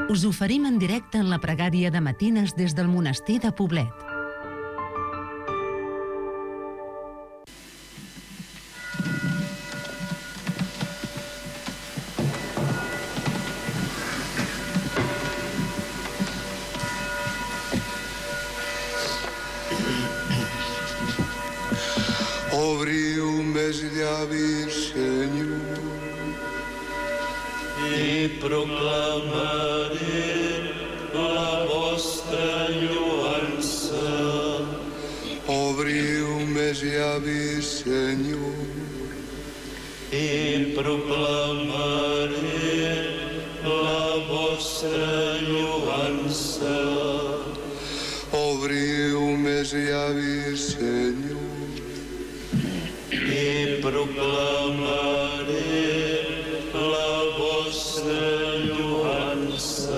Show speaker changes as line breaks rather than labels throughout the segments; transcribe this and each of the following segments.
Us oferim en directe en la pregària de matines des del monestir de Poblet.
Obriu meus llavis, Senyor,
i proclamaré la vostra lloança.
Obriu meus llavis, Senyor,
i proclamaré la vostra lloança.
Obriu meus llavis, Senyor,
i proclamaré la vostra lloança.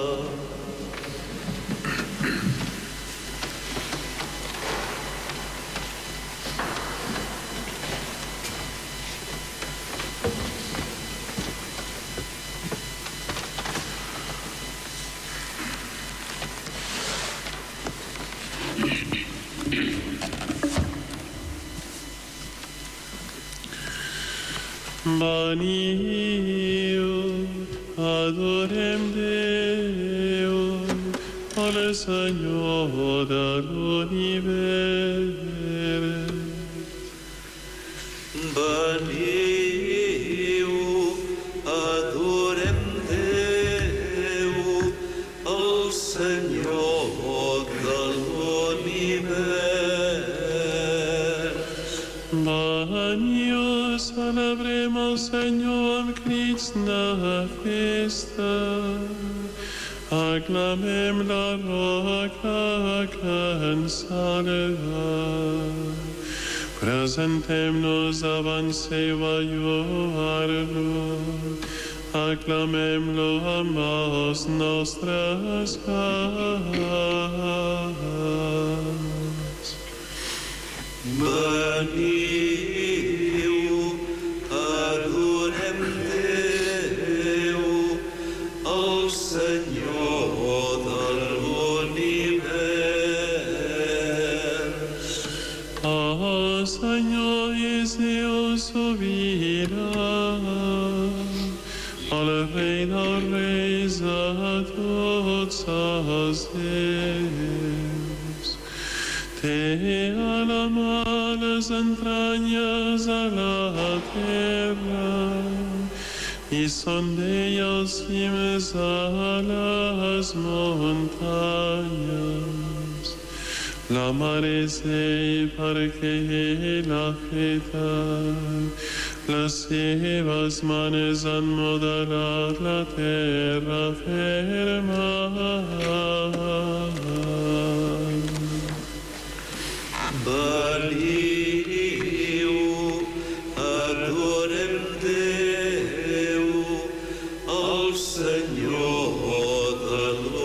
Veniu, adorem Déu, el Senyor de l'univers.
Veniu, adorem Déu, el Senyor de l'univers.
Veniu, celebrem el Senyor amb crits de festa. Aclamem la roca que ens salva. Presentem-nos davant seu a lloar-lo. Aclamem-lo amb els nostres cants.
Veniu, adorem Déu, el Senyor de l'univers.
El Senyor és Déu sobirà, el Rei dels Reis a tots els déus. Té a la mà les entranyes a la terra i sondeix els cims a les muntanyes. La mar és ell perquè ell l'ha feta, les seves mans han modelat la terra ferma.
Veniu, adorem Déu, el Senyor de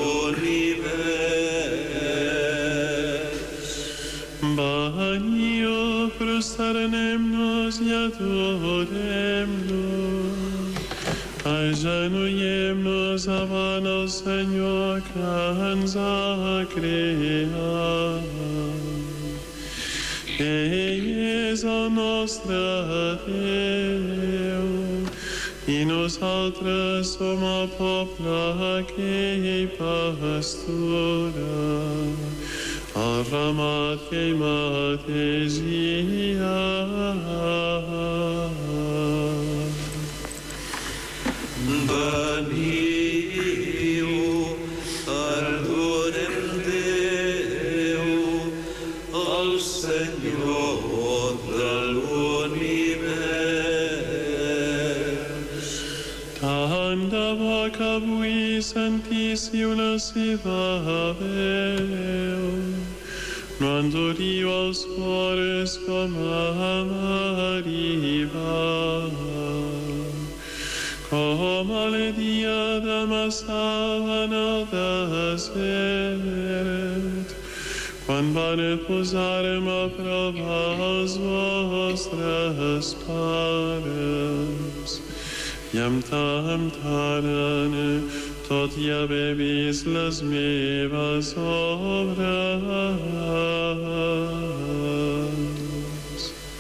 l'univers.
Veniu, prosternem-nos i adorem-lo. Agenollem-nos davant el Senyor que ens ha creat. Ell és el nostre Déu i nosaltres som el poble que ell pastura, el ramat que ell mateix guia.
Veniu, adorem Déu, el Senyor de l'univers.
Tant de bo que avui sentíssiu la seva veu, no enduriu els cors com a Maria, com el dia de Massà en el desert, quan van posar-me a prova els vostres pares i em temptaren tot i haver vist les meves obres.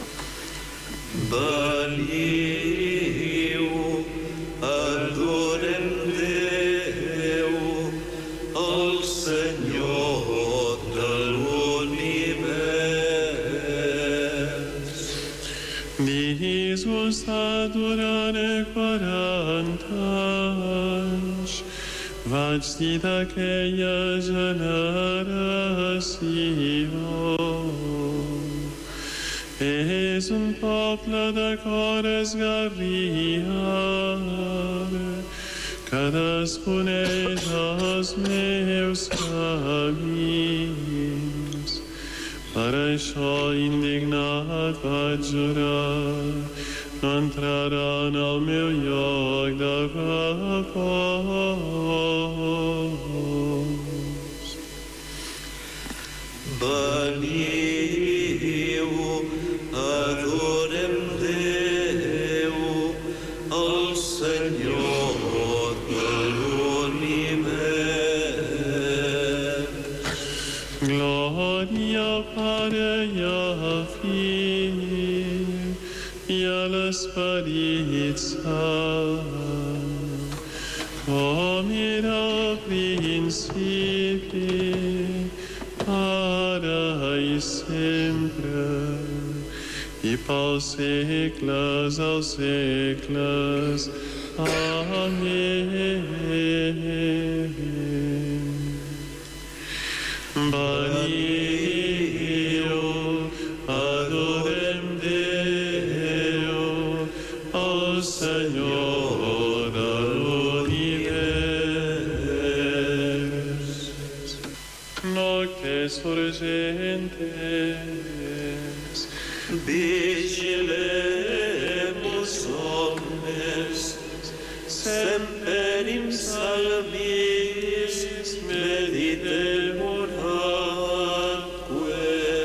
Veniu, adorem Déu, el Senyor de l'univers.
Dis-vos durant 40 anys, vaig dir d'aquella generació. És un poble de cor esgarriat, que desconeix els meus camins. Per això indignat vaig jurar, no entraran al meu lloc de repòs.
Veniu, adorem Déu, el Senyor de l'univers.
Glòria al Pare i al Fill i a l'Esperit Sant, com era al principi, ara i sempre, i pels segles als segles. Amén. Veniu, adorem Déu, el Senyor de l'univers. Noctes urgentes,
Vigilemus omnes, semperim salvis, meditemur atque.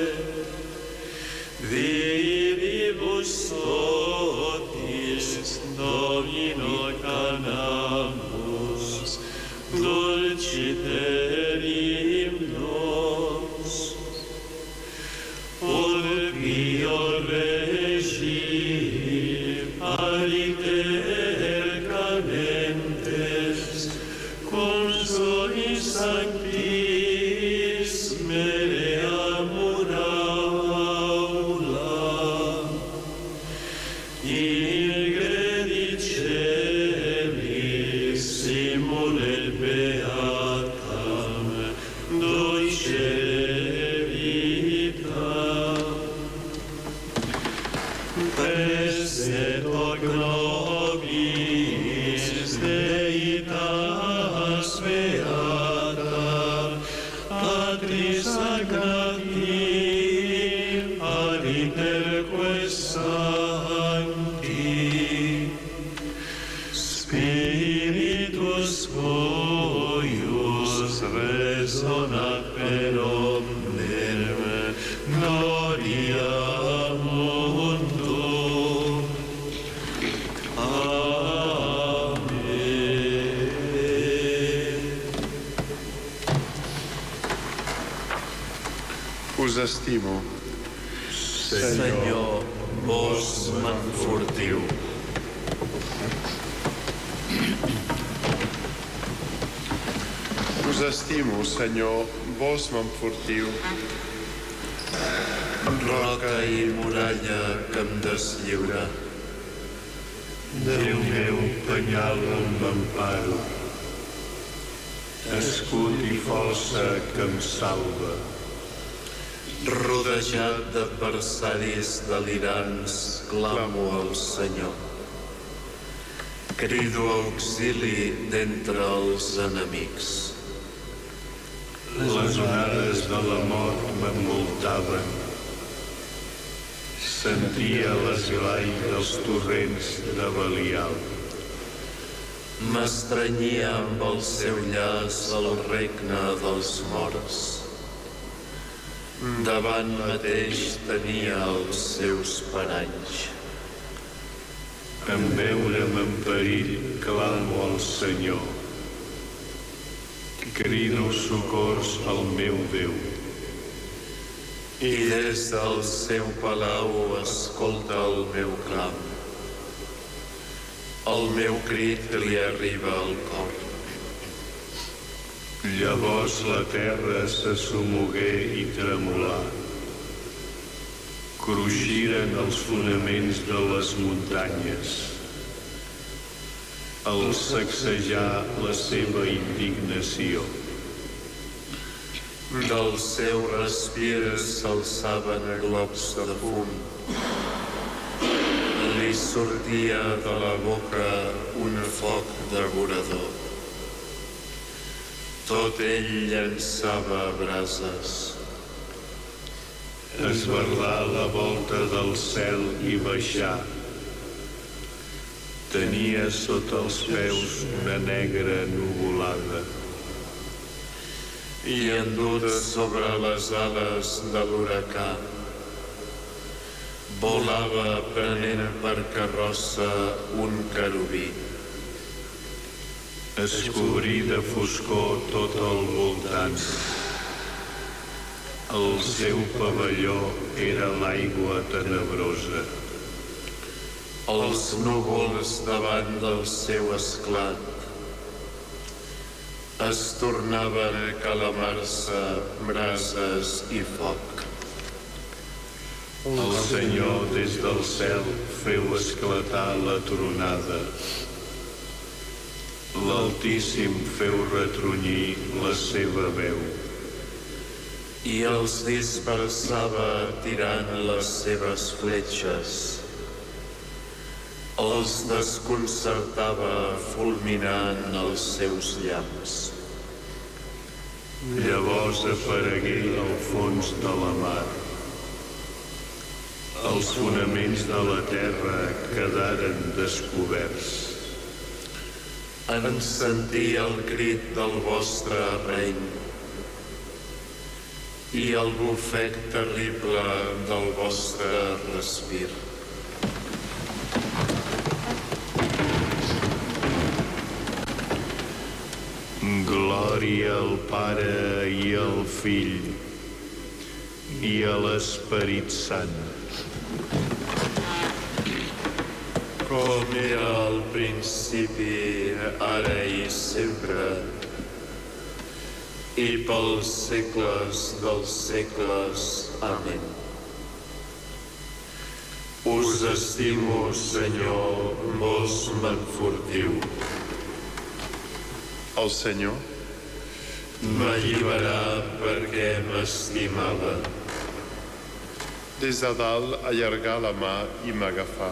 Vivibus sotis, Domino canamus, dulciterim nos. Pio Regi, aliter camentes, cum sui sanctis mereamur aula, ingredicelis simulet beatam, dulcere vita. Preset hoc nobis Deitas beata, Patris sancti, aliterque sancti, Spiritus cuius resonat per omnem, gloria mundo.
Us estimo,
Senyor, vos m'enfortiu.
us estimo, Senyor, vos m'enfortiu.
Roca i muralla que em deslliura. Déu meu, penyal on m'emparo. Escut i força que em salva. Rodejat d'adversaris delirants, clamo al Senyor. Crido auxili d'entre els enemics. Les onades de la mort m'envoltaven. Sentia l'esglai dels torrents de Belial. M'estrenyia amb el seu llaç el regne dels morts. Davant mateix tenia els seus paranys. En veure'm en perill clamo al Senyor.
Crido socors al meu Déu.
I des del seu palau escolta el meu clam. El meu crit li arriba al cor.
Llavors la terra se somogué i tremolà. Cruixiren els fonaments de les muntanyes. El sacsejà la seva indignació.
Del seu respir s'alçaven globs de fum. Li sortia de la boca un foc devorador. Tot ell llançava brases.
Esberlà la volta del cel i baixà. Tenia sota els peus una negra nuvolada.
I endut sobre les ales de l'huracà, volava prenent per carrossa un querubí.
Es cobrí de foscor tot al voltant. El seu pavelló era l'aigua tenebrosa.
Els núvols davant del seu esclat es tornaven a calamar-se brases i foc.
El Senyor des del cel feu esclatar la tronada. L'Altíssim feu retronyir la seva veu.
I els dispersava tirant les seves fletxes. Els desconcertava fulminant els seus llamps.
Llavors aparegué al fons de la mar. Els fonaments de la terra quedaren descoberts.
En sentir el crit del vostre reiny i el bufec terrible del vostre respir.
Glòria al Pare i al Fill i a l'Esperit Sant.
Com era al principi, ara i sempre, i pels segles dels segles. Amén. Us estimo, Senyor, vos m'enfortiu.
El Senyor
m'alliberà perquè m'estimava.
des de dalt allargà la mà i m'agafà.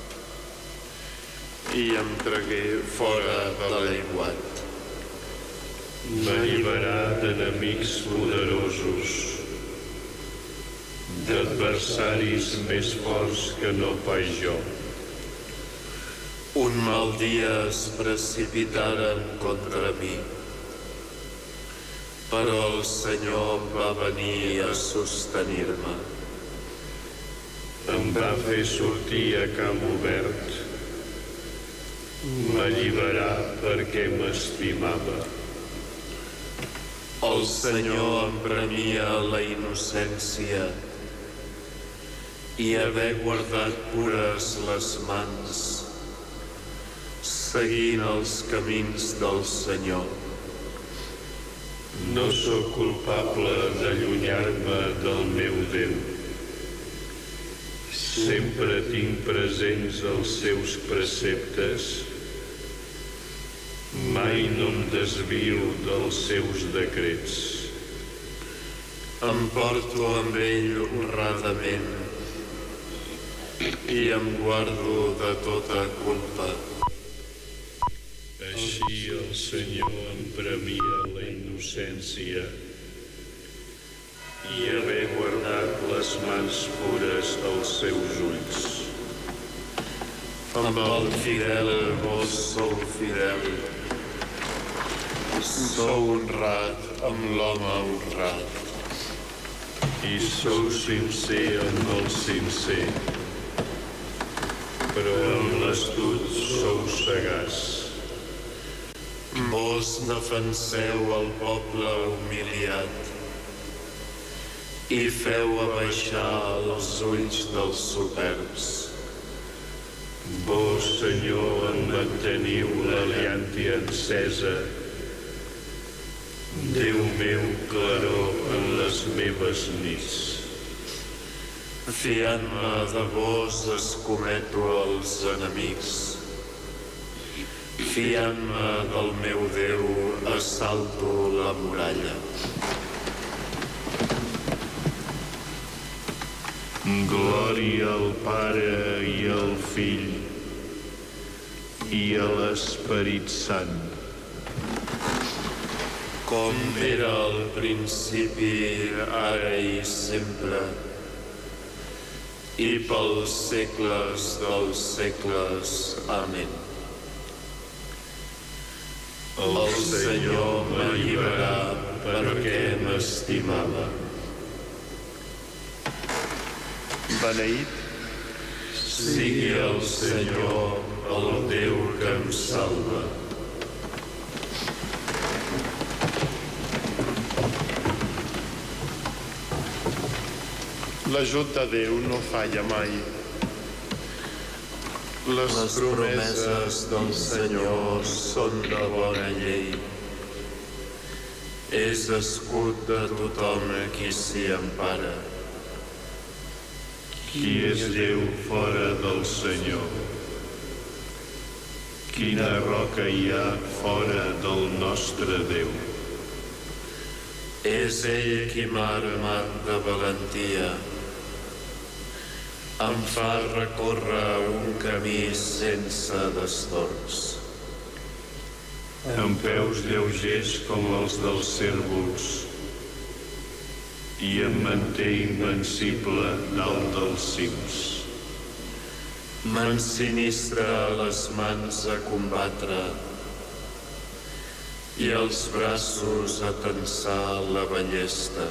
I em tragué fora de l'aiguat.
M'alliberà d'enemics poderosos, d'adversaris més forts que no pas jo.
Un mal dia es precipitaren contra mi, però el Senyor va venir a sostenir-me.
Em va fer sortir a camp obert. M'alliberà perquè m'estimava.
El Senyor em premia la innocència i haver guardat pures les mans, seguint els camins del Senyor.
No sóc culpable d'allunyar-me del meu Déu. Sempre tinc presents els seus preceptes. Mai no em desvio dels seus decrets.
Em porto amb ell honradament i em guardo de tota culpa.
Així el Senyor em premia la innocència i haver guardat les mans pures dels seus ulls.
Amb el fidel vos sou fidel. Sou honrat amb l'home honrat.
I sou sincer amb el sincer, però amb l'astut sou sagaç.
Vos defenseu el poble humiliat i feu abaixar els ulls dels superbs.
Vos, Senyor, en manteniu la llàntia encesa. Déu meu, claror en les meves nits.
Fiant-me de vos escometo els enemics. Fiant-me del meu Déu assalto la muralla.
Glòria al Pare i al Fill i a l'Esperit Sant.
Com era al principi, ara i sempre, i pels segles dels segles. Amén. El Senyor m'alliberarà perquè m'estimava.
Beneït
sigui el Senyor, el Déu que em salva.
l'ajut de Déu no falla mai.
Les promeses del Senyor són de bona llei. És escut de tothom qui s'hi empara.
Qui és Déu fora del Senyor? Quina roca hi ha fora del nostre Déu?
És ell qui m'ha armat de valentia. Em fa recórrer un camí sense destords.
Amb peus lleugers com els dels cérvols i em manté invencible dalt dels cims.
M'ensinistra les mans a combatre i els braços a tensar la ballesta.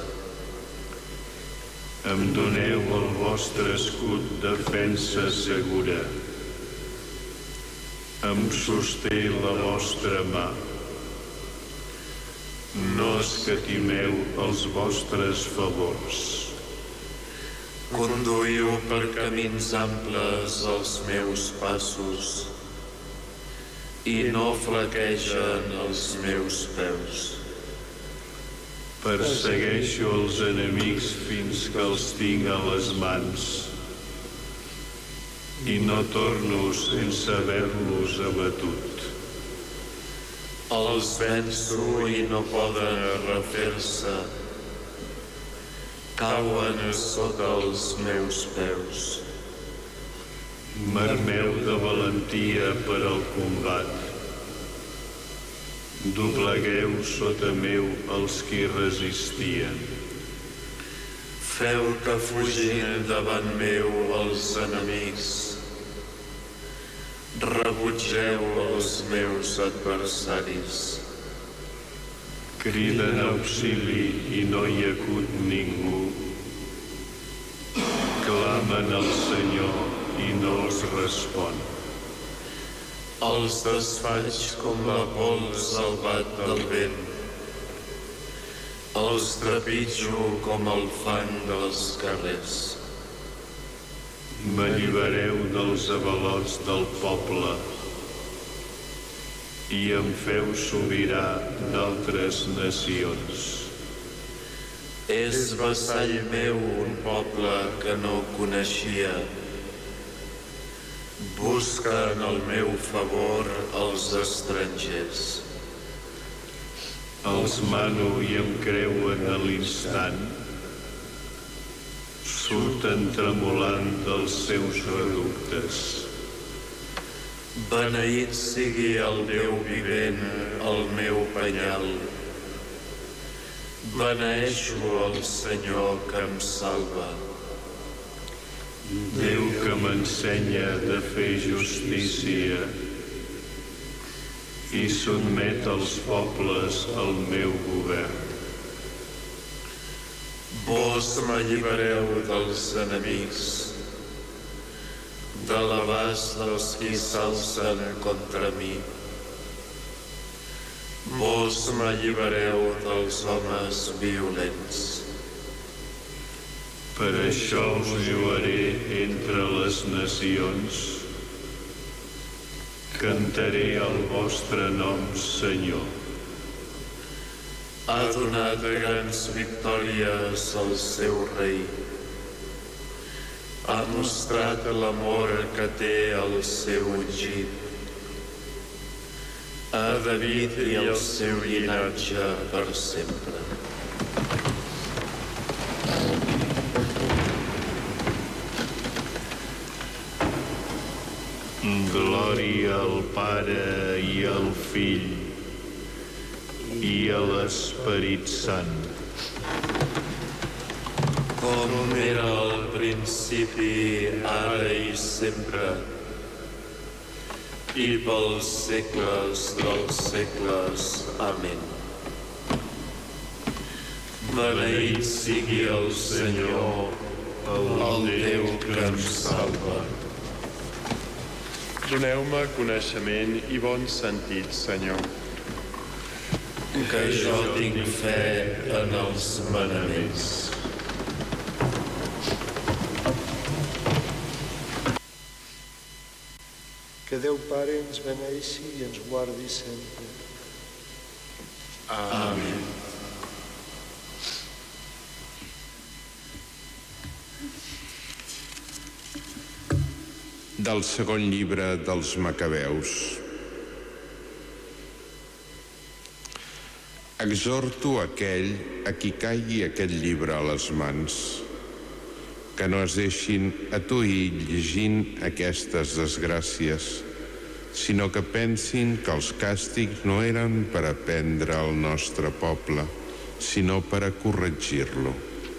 Em doneu el vostre escut defensa segura. Em sosté la vostra mà. No escatimeu els vostres favors.
Conduïu per camins amples els meus passos i no flaquegen els meus peus.
Persegueixo els enemics fins que els tinc a les mans i no torno sense haver-los abatut.
Els venço i no poden refer-se. Cauen sota els meus peus.
M'armeu de valentia per al combat. Doblegueu sota meu els qui resistien.
Feu que fugin davant meu els enemics. Rebutgeu els meus adversaris.
Criden auxili i no hi acut ningú. Clamen al Senyor i no els respon.
Els desfaig com la pols al bat del vent. Els trepitjo com el fang dels carrers.
M'allibereu dels avalots del poble i em feu sobirà d'altres nacions.
És vassall meu un poble que no coneixia. Busquen el meu favor els estrangers.
Els mano i em creuen a l'instant. Surten tremolant dels seus reductes.
Beneït sigui el Déu vivent, el meu penyal. Beneeixo el Senyor que em salva.
Déu que m'ensenya de fer justícia i sotmet els pobles al meu govern.
Vos m'allibereu dels enemics, de l'abast dels qui s'alcen contra mi. Vos m'allibereu dels homes violents.
Per això us lloaré entre les nacions. Cantaré el vostre nom, Senyor.
Ha donat grans victòries al seu rei. Ha mostrat l'amor que té al seu ungit. A David i el seu llinatge per sempre.
Glòria al Pare i al Fill i a l'Esperit Sant.
Com era al principi, ara i sempre, i pels segles dels segles. Amén. Beneït sigui el Senyor, el Déu que ens salva.
Doneu-me coneixement i bon sentit, Senyor.
Que jo tinc fe en els manaments.
Que Déu Pare ens beneeixi i ens guardi sempre.
Amén.
Del segon llibre dels Macabeus. Exhorto aquell a qui caigui aquest llibre a les mans, que no es deixin atuir llegint aquestes desgràcies, sinó que pensin que els càstigs no eren per aprendre al nostre poble, sinó per a corregir-lo.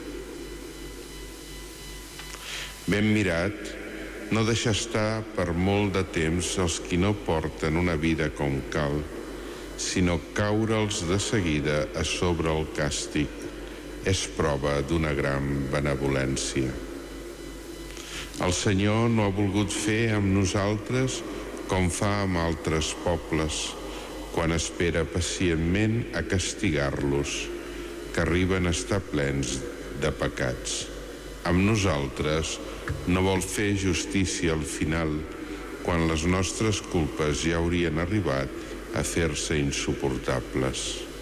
Ben mirat, no deixar estar per molt de temps els qui no porten una vida com cal, sinó caure'ls de seguida a sobre el càstig. És prova d'una gran benevolència. El Senyor no ha volgut fer amb nosaltres com fa amb altres pobles, quan espera pacientment a castigar-los, que arriben a estar plens de pecats. Amb nosaltres no vol fer justícia al final, quan les nostres culpes ja haurien arribat a fer-se insuportables.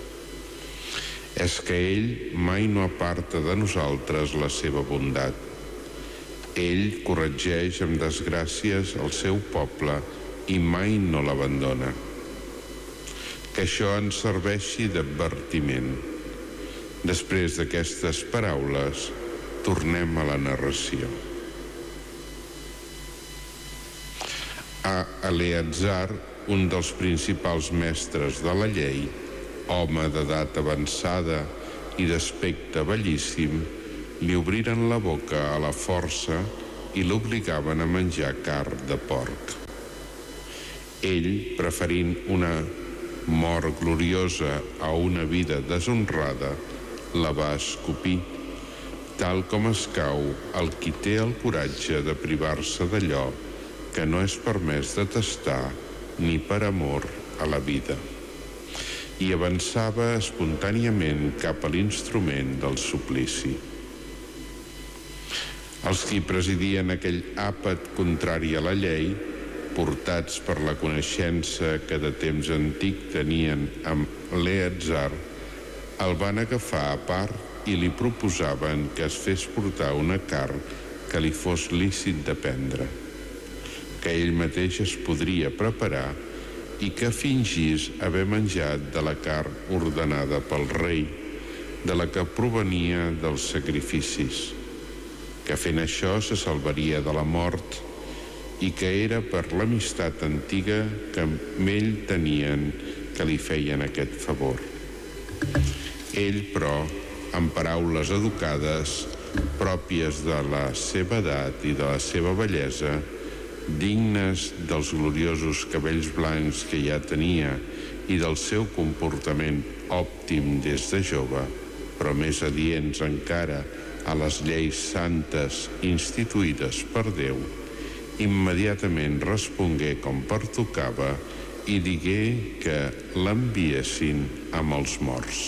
És que ell mai no aparta de nosaltres la seva bondat. Ell corregeix amb desgràcies el seu poble i mai no l'abandona. Que això ens serveixi d'advertiment. Després d'aquestes paraules, tornem a la narració. A Eleazar, un dels principals mestres de la llei, home d'edat avançada i d'aspecte bellíssim, li obriren la boca a la força i l'obligaven a menjar carn de porc. Ell, preferint una mort gloriosa a una vida deshonrada, la va escopir, tal com escau el qui té el coratge de privar-se d'allò que no és permès de tastar ni per amor a la vida. I avançava espontàniament cap a l'instrument del suplici. Els qui presidien aquell àpat contrari a la llei, portats per la coneixença que de temps antic tenien amb Eleazar, el van agafar a part i li proposaven que es fes portar una carn que li fos lícit de prendre, que ell mateix es podria preparar i que fingís haver menjat de la carn ordenada pel rei, de la que provenia dels sacrificis, que fent això se salvaria de la mort i que era per l'amistat antiga que amb ell tenien que li feien aquest favor. Ell, però, amb paraules educades, pròpies de la seva edat i de la seva bellesa, dignes dels gloriosos cabells blancs que ja tenia i del seu comportament òptim des de jove, però més adients encara a les lleis santes instituïdes per Déu, immediatament respongué com pertocava i digué que l'enviessin amb els morts.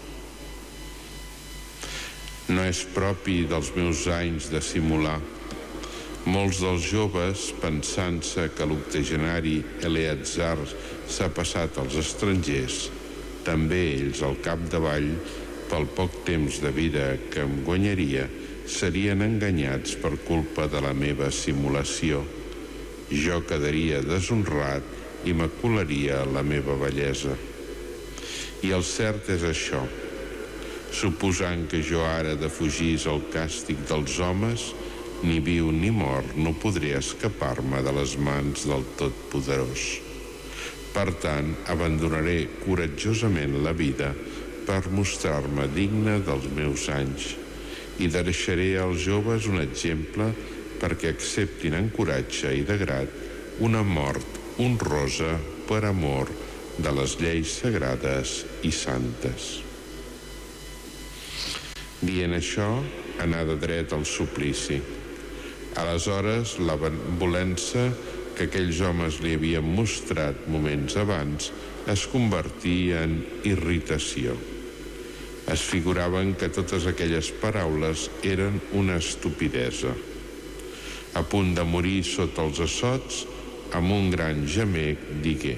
No és propi dels meus anys de simular. Molts dels joves, pensant-se que l'octogenari Eleazar s'ha passat als estrangers, també ells al capdavall, pel poc temps de vida que em guanyaria, serien enganyats per culpa de la meva simulació. Jo quedaria deshonrat i macularia la meva bellesa. I el cert és això. Suposant que jo ara defugís el càstig dels homes, ni viu ni mort no podré escapar-me de les mans del Totpoderós. Per tant, abandonaré coratjosament la vida per mostrar-me digne dels meus anys i deixaré als joves un exemple perquè acceptin en coratge i de grat una mort honrosa per amor de les lleis sagrades i santes. Dient això, anà de dret al suplici. Aleshores, la benevolença que aquells homes li havien mostrat moments abans es convertí en irritació. Es figuraven que totes aquelles paraules eren una estupidesa. A punt de morir sota els assots, amb un gran gemec digué: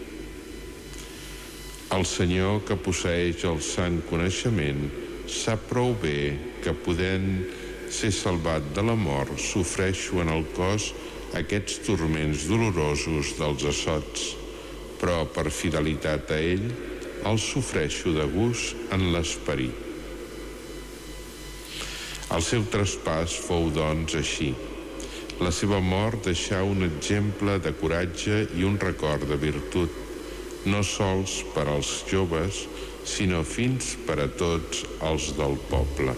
el Senyor que posseeix el sant coneixement sap prou bé que podent ser salvat de la mort sofreixo en el cos aquests turments dolorosos dels assots, però per fidelitat a ell els sofreixo de gust en l'esperit. El seu traspàs fou, doncs, així. La seva mort deixà un exemple de coratge i un record de virtut, no sols per als joves, sinó fins per a tots els del poble.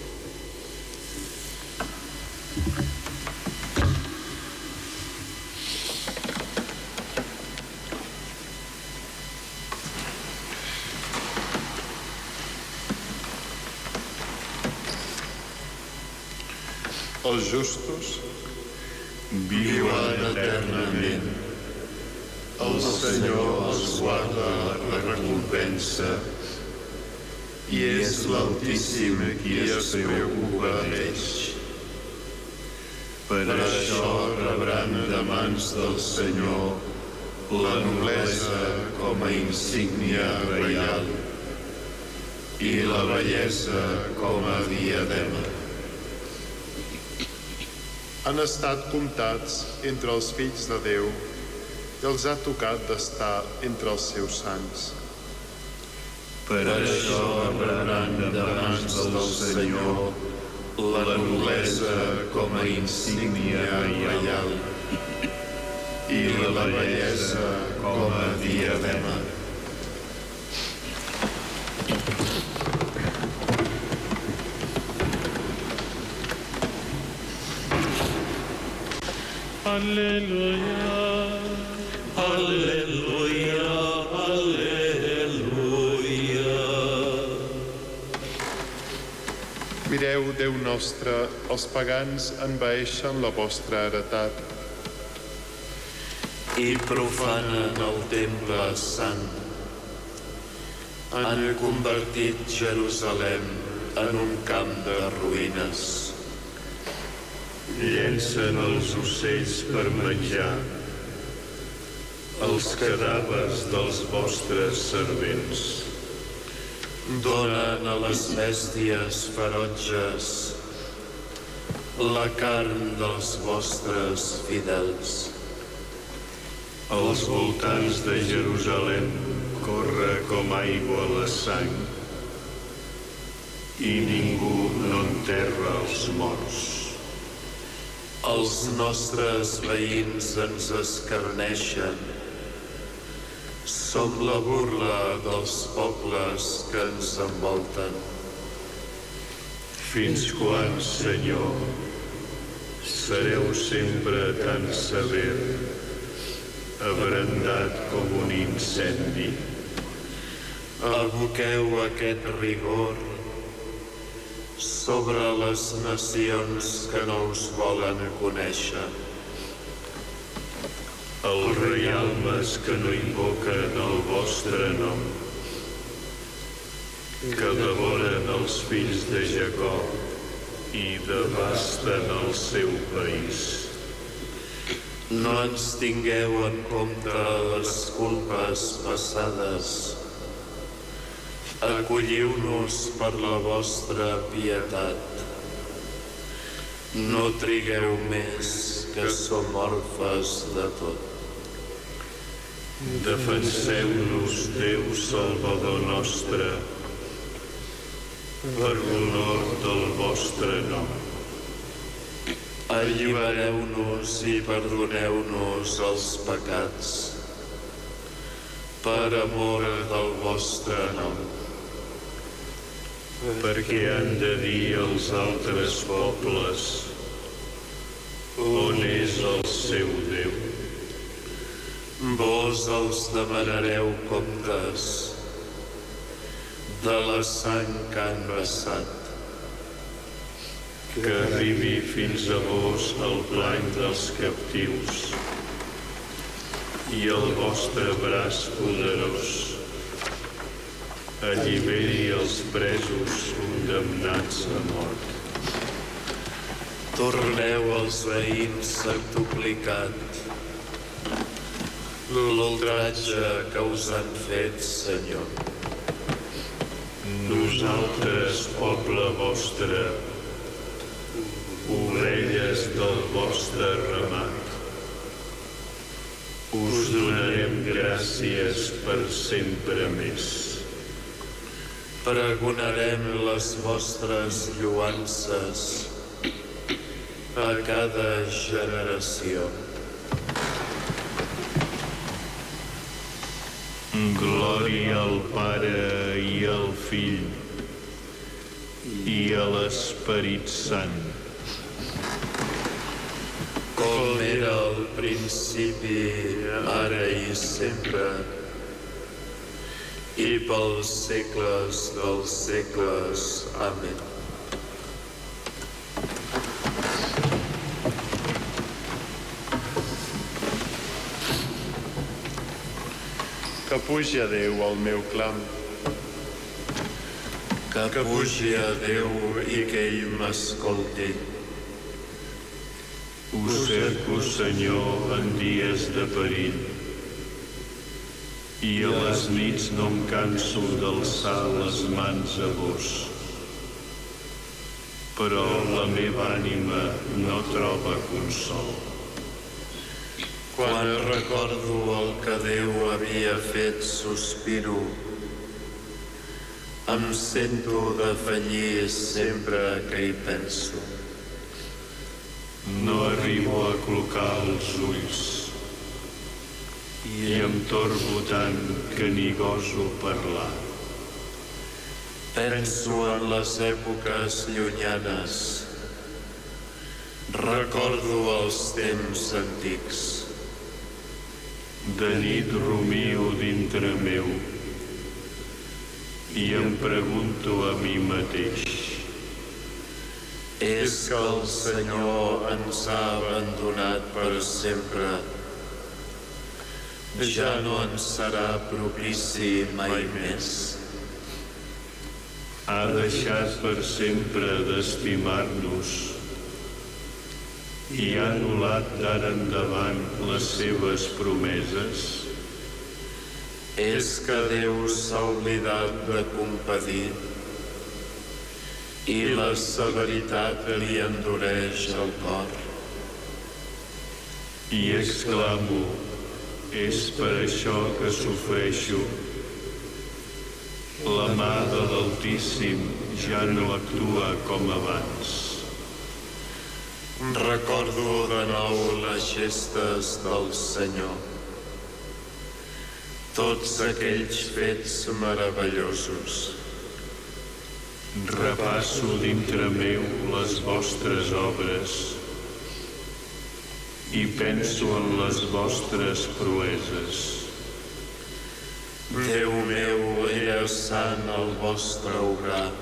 Els justos
viuen eternament. El Senyor els guarda la recompensa i és l'Altíssim qui es preocupa d'ells. Per això rebran de mans del Senyor la noblesa com a insígnia reial i la bellesa com a diadema.
han estat comptats entre els fills de Déu i els ha tocat d'estar entre els seus sants.
Per això rebran de mans del Senyor la noblesa com a insígnia reial i la bellesa com a diadema.
Alleluia, alleluia, alleluia.
Mireu, Déu nostre, els pagans envaeixen la vostra heretat
I profanen el temple sant. Han convertit Jerusalem en un camp de ruïnes.
Llencen els ocells per menjar els cadàvers dels vostres servents.
Donen a les bèsties ferotges la carn dels vostres fidels.
Als voltants de Jerusalem corre com aigua la sang i ningú no enterra els morts.
Els nostres veïns ens escarneixen. Som la burla dels pobles que ens envolten.
Fins quan, Senyor, sereu sempre tan sever, abrandat com un incendi?
Aboqueu aquest rigor sobre les nacions que no us volen conèixer.
els reialmes que no invoquen el vostre nom, que devoren els fills de Jacob i devasten el seu país.
No ens tingueu en compte les culpes passades. Acolliu-nos per la vostra pietat. No trigueu més, que som orfes de tot.
Defenseu-nos, Déu Salvador nostre, per l'honor del vostre nom.
Allibereu-nos i perdoneu-nos els pecats, per amor del vostre nom.
Perquè han de dir els altres pobles on és el seu Déu.
Vos els demanareu comptes de la sang que han vessat.
Que arribi fins a vos el plany dels captius i el vostre braç poderós alliberi els presos condemnats a mort.
Torneu als veïns centuplicat l'ultratge que us han fet, Senyor.
Nosaltres, poble vostre, ovelles del vostre ramat, us donarem gràcies per sempre més.
Pregonarem les vostres lloances a cada generació.
Glòria al Pare i al Fill i a l'Esperit Sant.
Com era al principi, ara i sempre, i pels segles dels segles. Amén.
Que pugi a Déu el meu clam.
Que pugi a Déu i que ell m'escolti.
Us cerco, Senyor, en dies de perill, i a les nits no em canso d'alçar les mans a vos. Però la meva ànima no troba consol.
Quan recordo el que Déu havia fet, sospiro. Em sento defallir sempre que hi penso.
No arribo a clocar els ulls i em torbo tant que ni goso parlar.
Penso en les èpoques llunyanes. Recordo els temps antics.
De nit rumio dintre meu i em pregunto a mi mateix:
és que el Senyor ens ha abandonat per sempre. Ja no ens serà propici mai més.
Ha deixat per sempre d'estimar-nos i ha anul·lat d'ara endavant les seves promeses.
És que Déu s'ha oblidat de compadir i la severitat li endureix el cor.
I exclamo: és per això que sofreixo. La mà de l'Altíssim ja no actua com abans.
Recordo de nou les gestes del Senyor, tots aquells fets meravellosos.
Repasso dintre meu les vostres obres i penso en les vostres proeses.
Déu meu, era sant el vostre obrar.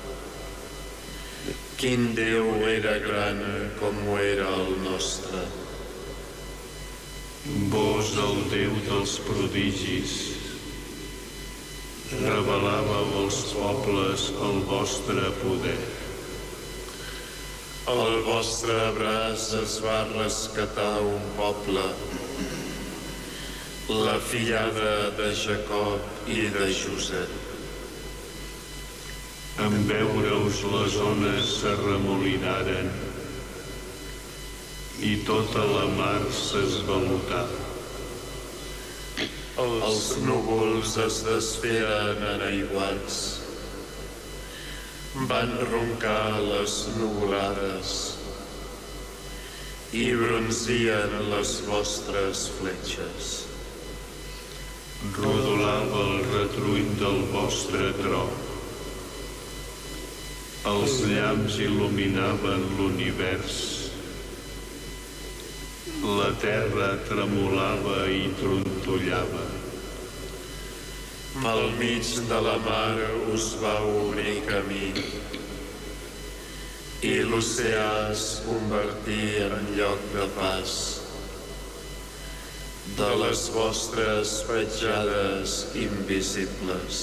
Quin Déu era gran com ho era el nostre.
Vós, el Déu dels prodigis, revelàveu als pobles el vostre poder.
Al vostre braç es va rescatar un poble, la fillada de Jacob i de Josep.
En veure-us les ones s'arremolinaren i tota la mar s'esvalotà.
Els núvols es desferen en aiguats. Van roncar les nuvolades i bronzien les vostres fletxes.
Rodolava el retruny del vostre tro. Els llamps il·luminaven l'univers. La terra tremolava i trontollava.
Pel mig de la mar us va obrir camí i l'oceà es convertí en lloc de pas de les vostres petjades invisibles.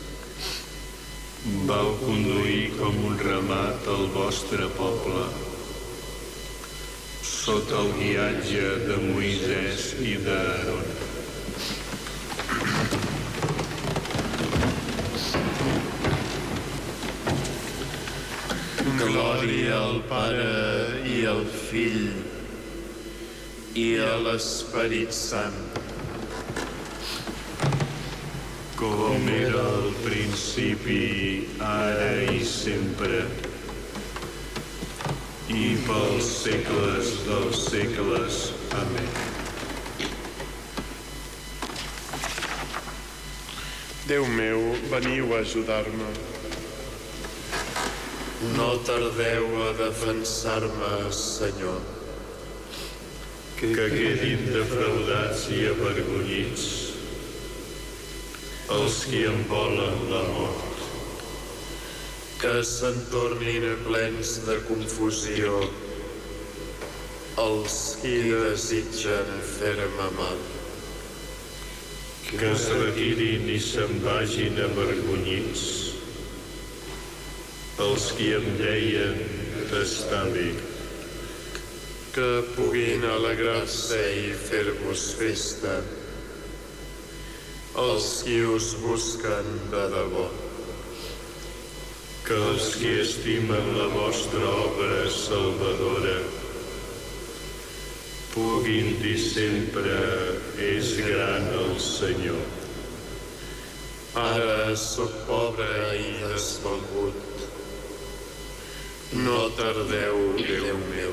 Vau conduir com un ramat el vostre poble, sota el guiatge de Moisès i d'Aaron.
Glòria al Pare i al Fill i a l'Esperit Sant,
com era al principi, ara i sempre, i pels segles dels segles. Amén.
Déu meu, veniu a ajudar-me. No tardeu a defensar-me, Senyor.
Que quedin defraudats i avergonyits els qui en volen la mort.
Que se'n tornin plens de confusió els qui desitgen fer-me mal.
Que es retirin i se'n vagin avergonyits els qui em deien d'estar bé.
Que puguin alegrar-se i fer-vos festa els qui us busquen de debò.
Que els qui estimen la vostra obra salvadora puguin dir sempre: és gran el Senyor.
Ara sóc pobre i desvalgut. No tardeu, Déu meu.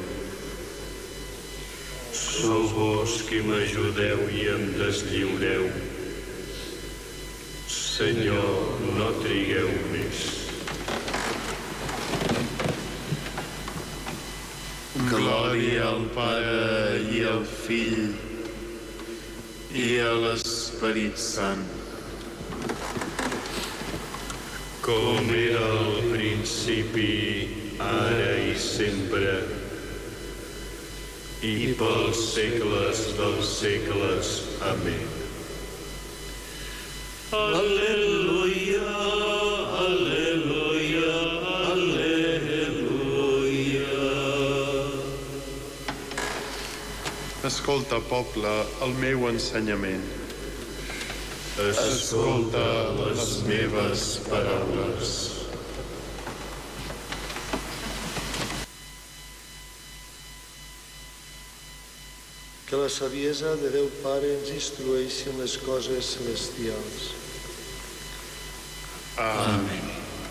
Sou vos qui m'ajudeu i em deslliureu. Senyor, no trigueu més.
Glòria al Pare i al Fill i a l'Esperit Sant.
Com era al principi, ara i sempre, i pels segles dels segles. Amén. Al·leluia, al·leluia, al·leluia.
Escolta, poble, el meu ensenyament. Escolta les meves paraules.
Que la saviesa de Déu Pare ens instrueixi en les coses celestials.
Amén.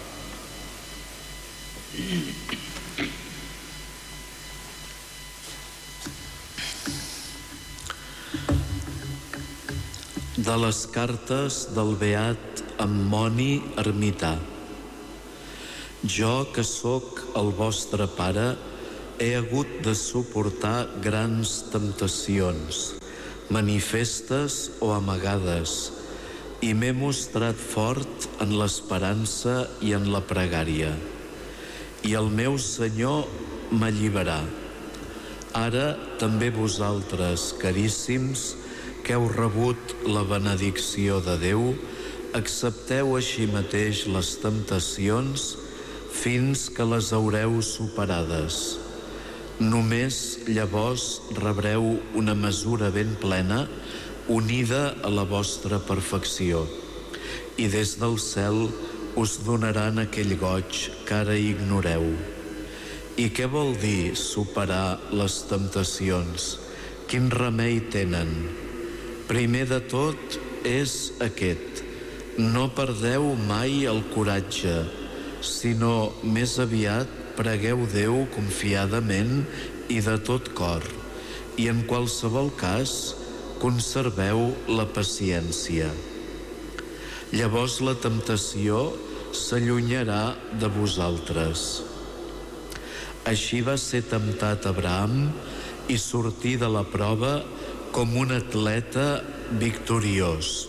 De les cartes del beat Ammoni Ermità. Jo, que sóc el vostre pare, he hagut de suportar grans temptacions, manifestes o amagades, i m'he mostrat fort en l'esperança i en la pregària. I el meu Senyor m'alliberà. Ara també vosaltres, caríssims, que heu rebut la benedicció de Déu, accepteu així mateix les temptacions fins que les haureu superades. Només llavors rebreu una mesura ben plena, unida a la vostra perfecció, i des del cel us donaran aquell goig que ara ignoreu. I què vol dir superar les temptacions? Quin remei tenen? Primer de tot és aquest: no perdeu mai el coratge, sinó més aviat pregueu Déu confiadament i de tot cor, i en qualsevol cas conserveu la paciència. Llavors la temptació s'allunyarà de vosaltres. Així va ser temptat Abraham i sortir de la prova com un atleta victoriós.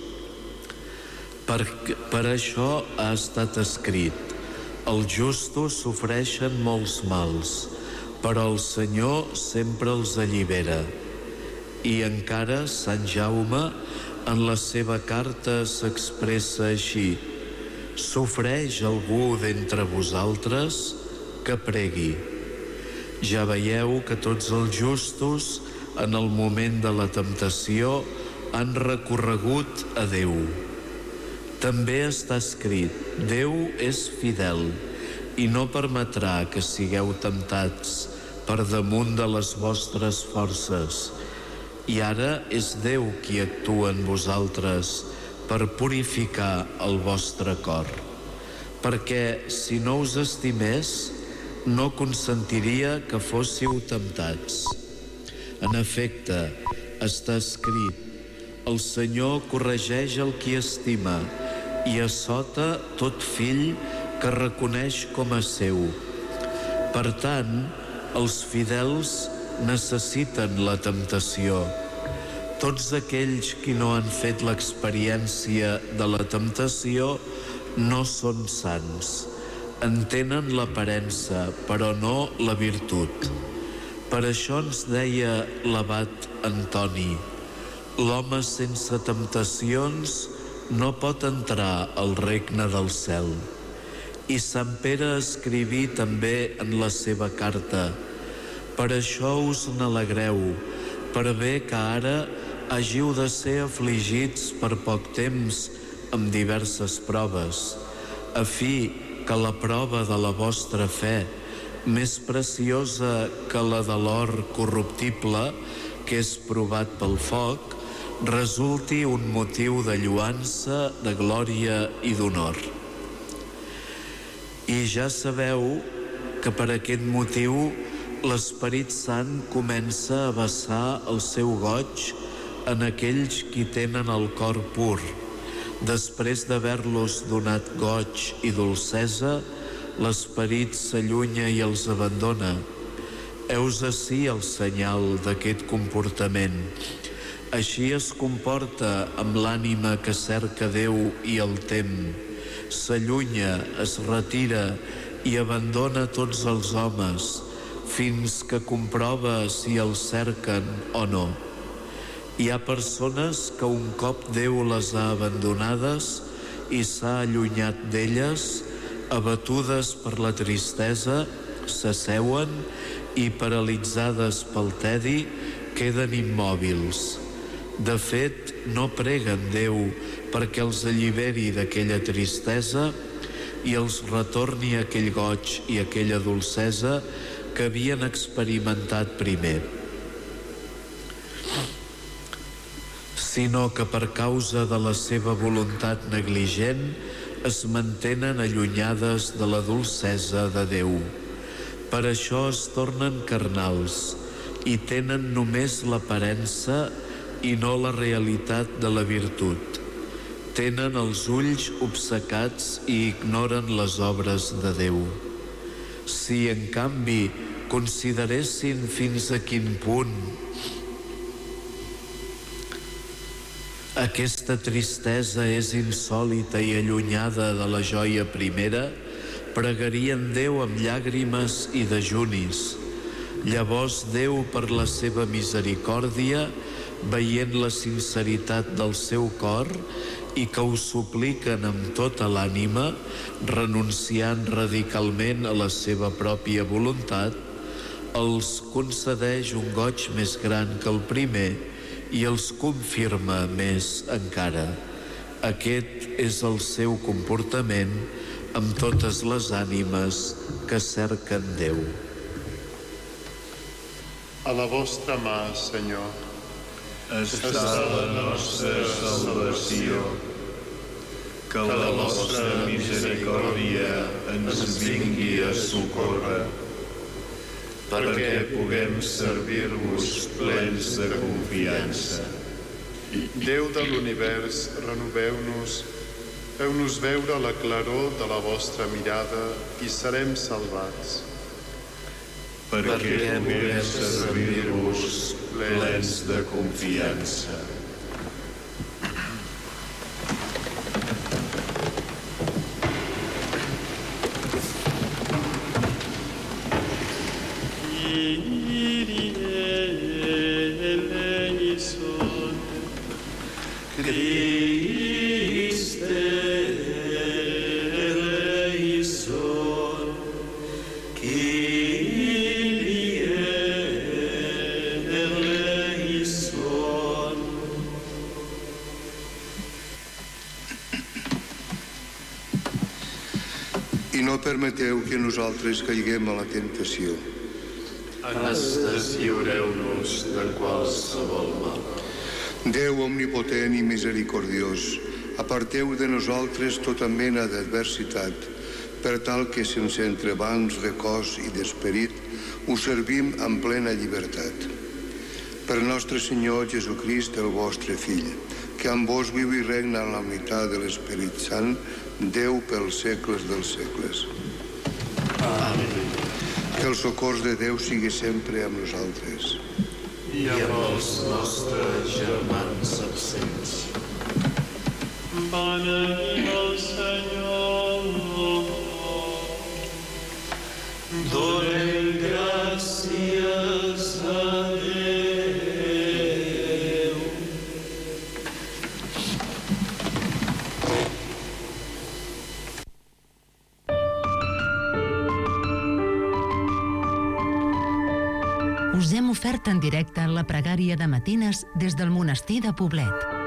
Per això ha estat escrit: els justos sofreixen molts mals, però el Senyor sempre els allibera. I encara Sant Jaume en la seva carta s'expressa així: sofreix algú d'entre vosaltres, que pregui. Ja veieu que tots els justos en el moment de la temptació han recorregut a Déu. També està escrit: Déu és fidel i no permetrà que sigueu temptats per damunt de les vostres forces. I ara és Déu qui actua en vosaltres per purificar el vostre cor. Perquè si no us estimés, no consentiria que fóssiu temptats. En efecte, està escrit: el Senyor corregeix el qui estima i assota tot fill que reconeix com a seu. Per tant, els fidels necessiten la temptació. Tots aquells qui no han fet l'experiència de la temptació no són sants. En tenen l'aparença, però no la virtut. Per això ens deia l'abat Antoni: l'home sense temptacions no pot entrar al regne del cel. I Sant Pere escriví també en la seva carta: per això us n'alegreu, per bé que ara hàgiu de ser afligits per poc temps amb diverses proves, a fi que la prova de la vostra fe, més preciosa que la de l'or corruptible, que és provat pel foc, resulti un motiu de lloança, de glòria i d'honor. I ja sabeu que per aquest motiu l'Esperit Sant comença a vessar el seu goig en aquells qui tenen el cor pur. Després d'haver-los donat goig i dolcesa, l'Esperit s'allunya i els abandona. Heus ací el senyal d'aquest comportament. Així es comporta amb l'ànima que cerca Déu i el tem. S'allunya, es retira i abandona tots els homes, fins que comprova si els cerquen o no. Hi ha persones que un cop Déu les ha abandonades i s'ha allunyat d'elles, abatudes per la tristesa, s'asseuen i, paralitzades pel tedi, queden immòbils. De fet, no preguen Déu perquè els alliberi d'aquella tristesa i els retorni aquell goig i aquella dolcesa que havien experimentat primer, sinó que per causa de la seva voluntat negligent es mantenen allunyades de la dolcesa de Déu. Per això es tornen carnals i tenen només l'aparença i no la realitat de la virtut. Tenen els ulls obcecats i ignoren les obres de Déu. Si, en canvi, consideressin fins a quin punt aquesta tristesa és insòlita i allunyada de la joia primera, pregarien Déu amb llàgrimes i dejunis. Llavors Déu, per la seva misericòrdia, veient la sinceritat del seu cor i que ho supliquen amb tota l'ànima, renunciant radicalment a la seva pròpia voluntat, els concedeix un goig més gran que el primer i els confirma més encara. Aquest és el seu comportament amb totes les ànimes que cerquen Déu.
A la vostra mà, Senyor,
està la nostra salvació. Que la vostra misericòrdia ens vingui a socórrer, perquè puguem servir-vos plens de confiança.
Déu de l'univers, renoveu-nos, feu-nos veure la claror de la vostra mirada i serem salvats.
Perquè puguem servir-vos plens de confiança.
I no permeteu que nosaltres caiguem a la tentació.
Lliureu-nos de qualsevol mal.
Déu omnipotent i misericordiós, aparteu de nosaltres tota mena d'adversitat, per tal que sense entrebancs de cos i d'esperit us servim amb plena llibertat. Per nostre Senyor Jesucrist, el vostre Fill, que amb vos viu i regna en la unitat de l'Esperit Sant, Déu pels segles dels segles.
Amén.
Que el socors de Déu sigui sempre amb nosaltres.
I amb els nostres germans absents.
Beneïm el Senyor. Donem gràcies a Déu.
Us hem ofert en directe la pregària de matines des del monestir de Poblet.